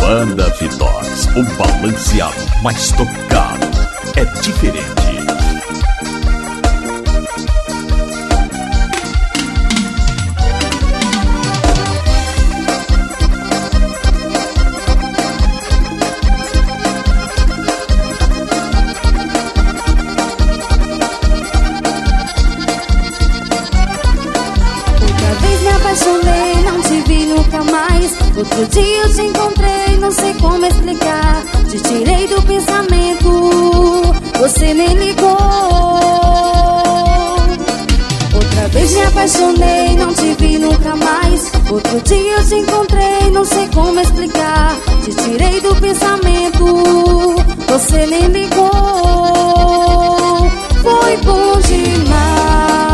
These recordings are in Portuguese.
Banda Fitox, o balanceado mais tocado é diferente. Apaixonei, não te vi nunca mais. Outro dia eu te encontrei, não sei como explicar. Te tirei do pensamento, você nem ligou. Outra vez me apaixonei, não te vi nunca mais. Outro dia eu te encontrei, não sei como explicar. Te tirei do pensamento, você nem ligou. Foi bom demais.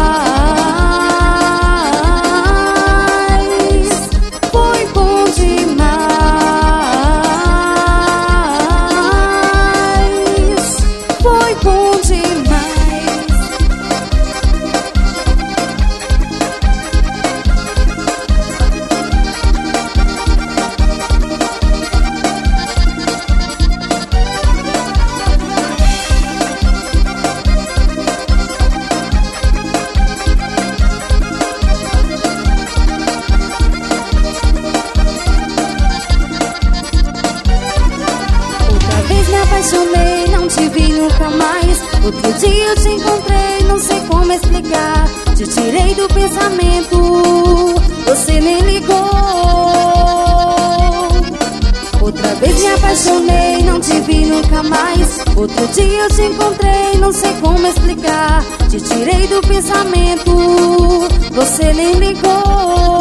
Apaixonei, não te vi nunca mais. Outro dia eu te encontrei, não sei como explicar. Te tirei do pensamento, você nem ligou. Outra vez me apaixonei, não te vi nunca mais. Outro dia eu te encontrei, não sei como explicar. Te tirei do pensamento, você nem ligou.